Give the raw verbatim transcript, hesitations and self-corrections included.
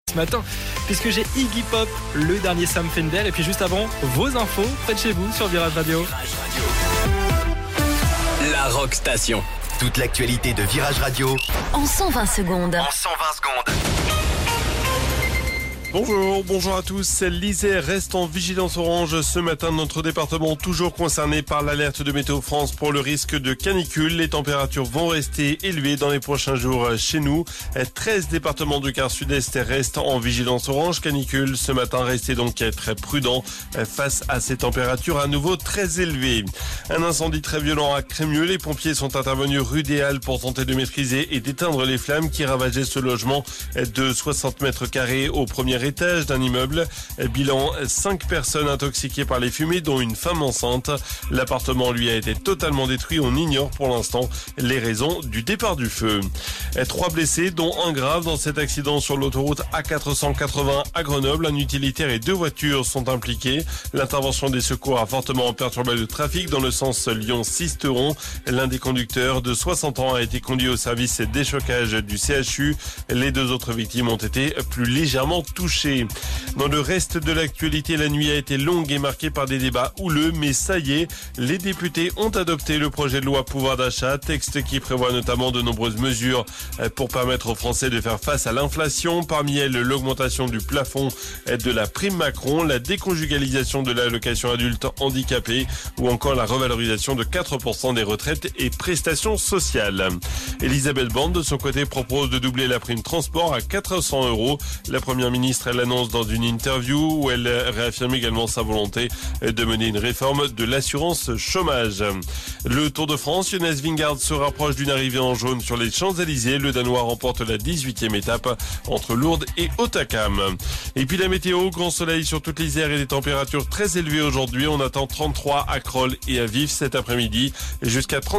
ce matin, puisque j'ai Iggy Pop, le dernier Sam Fender, et puis juste avant, vos infos près de chez vous sur Virage Radio. La Rock Station. Toute l'actualité de Virage Radio en cent vingt secondes. En cent vingt secondes. Bonjour, bonjour à tous. L'Isère reste en vigilance orange ce matin. Notre département toujours concerné par l'alerte de Météo France pour le risque de canicule. Les températures vont rester élevées dans les prochains jours chez nous. treize départements du quart sud-est restent en vigilance orange canicule. Ce matin, restez donc très prudents face à ces températures à nouveau très élevées. Un incendie très violent à Crémieux. Les pompiers sont intervenus rue des Halles pour tenter de maîtriser et d'éteindre les flammes qui ravageaient ce logement de soixante mètres carrés au premier étage d'un immeuble. Bilan, cinq personnes intoxiquées par les fumées, dont une femme enceinte. L'appartement, lui, a été totalement détruit. On ignore pour l'instant les raisons du départ du feu. Trois blessés, dont un grave dans cet accident sur l'autoroute A quatre cent quatre-vingts à Grenoble. Un utilitaire et deux voitures sont impliqués. L'intervention des secours a fortement perturbé le trafic dans le sens Lyon-Sisteron. L'un des conducteurs de soixante ans a été conduit au service déchocage du C H U. Les deux autres victimes ont été plus légèrement touchées. Dans le reste de l'actualité, la nuit a été longue et marquée par des débats houleux, mais ça y est, les députés ont adopté le projet de loi pouvoir d'achat, texte qui prévoit notamment de nombreuses mesures pour permettre aux Français de faire face à l'inflation. Parmi elles, l'augmentation du plafond de la prime Macron, la déconjugalisation de l'allocation adulte handicapé ou encore la revalorisation de quatre pour cent des retraites et prestations sociales. Elisabeth Borne, de son côté, propose de doubler la prime transport à quatre cents euros. La première ministre Elle l'annonce dans une interview où elle réaffirme également sa volonté de mener une réforme de l'assurance chômage. Le Tour de France, Jonas Vingegaard se rapproche d'une arrivée en jaune sur les Champs-Élysées. Le Danois remporte la dix-huitième étape entre Lourdes et Hautacam. Et puis la météo, grand soleil sur toute l'Isère et des températures très élevées aujourd'hui. On attend trente-trois à Crolles et à Vif cet après-midi, jusqu'à trente